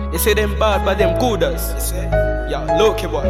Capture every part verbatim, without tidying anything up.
You say them bad, but them good as. Yeah, look boy.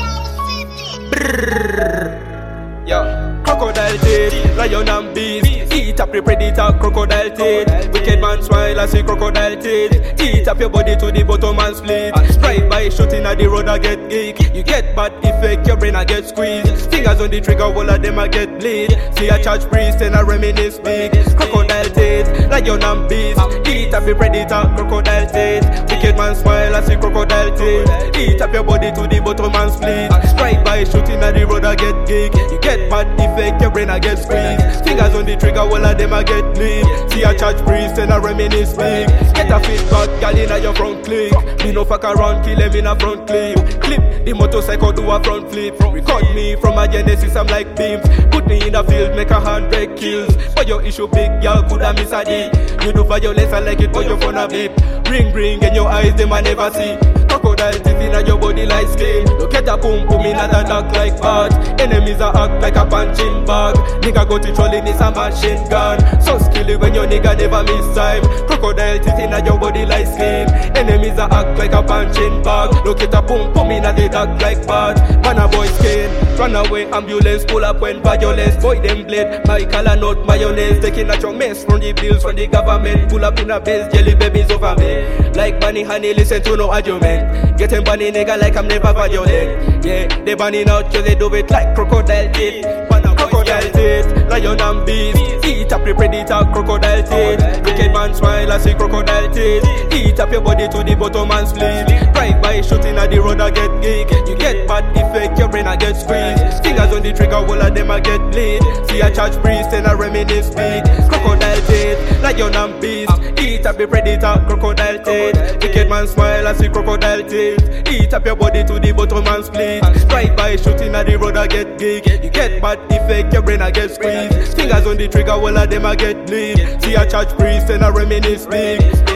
Brrrr. Yeah, crocodile teeth, lion and beast. Eat up the predator, crocodile teeth. Wicked man smile, I see crocodile teeth. Eat up your body to the bottom and split. Drive by shooting at the road, I get geek. You get bad effect, your brain I get squeezed. Fingers on the trigger, all of them I get bleed. See a church priest and I reminisce big. Crocodile teeth, lion and beast. Eat up the predator, crocodile teeth. Wicked man smile, I see crocodile teeth. Eat up your body to the bottom and split. Drive by shooting at the road, I get geek. You get bad effect, your brain I get squeezed. Fingers on the trigger, all of them I get bleed. See a church priest and I reminisce big. Get a fit back, gal in your front click. Me no fuck around, kill him in a front clip. Clip the motorcycle, do a front flip. Record me from a Genesis, I'm like beams. Put me in the field, make a hundred kills. But your issue big, y'all could have miss a D. You do violence, I like it, but your phone a beep. Ring ring in your eyes, them I never see. Crocodile teeth in your body like skin. Look at a boom boom in a dark like bat. Enemies are act like a punching bag. Nigga go to trolling is a machine gun. So skilly when your nigga never miss time. Crocodile teeth in your body like skin. Enemies are act like a punching bag. Look at a boom boom in a the dark like bat. Man a boy skin. Run away ambulance pull up when violence. Boy them blade. My color not mayonnaise. Taking out your mess from the bills from the government. Pull up in a base jelly babies over me. Like bunny honey listen to no argument. Getting bunny nigga like I'm never violent. Yeah, they bunning out cause they do it like crocodile teeth. Crocodile teeth, lion and beast. Eat up the predator, crocodile teeth. Wicked man smile, I see crocodile teeth. Eat up your body to the bottom and split. Drive by shooting at the road, I get geek. You get bad effect, your brain I get squeezed. Fingers on the trigger, all of them I get bleed. See a church priest and I reminisce big. Crocodile teeth, lion and beast. Eat up the predator, crocodile teeth. Wicked man smile, I see crocodile teeth. Eat up your body to the bottom and split. Drive by shooting at the road, I get geek. You get bad effect, your brain I get squeezed. Fingers on the trigger, all of them I get bleed. See a church priest and I reminisce big.